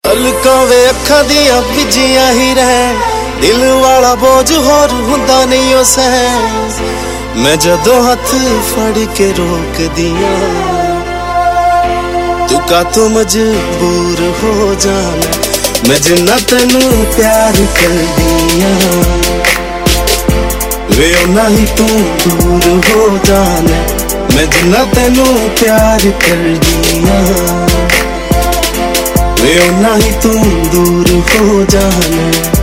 पलकों वे अखां दियां बिजियां ही रहन दिल वाला बोझ होर हुंदा नहीं ओ सहन मैं जदों हथ फड़ के रोक दियां तू कातों मजबूर हो जाना मैं जिन्ना तेनू प्यार कर दियां वे उन्ना ही तू दूर हो जाना मैं जिन्ना तेनू प्यार कर दियां वे उन्ना ही तू दूर हो जाना।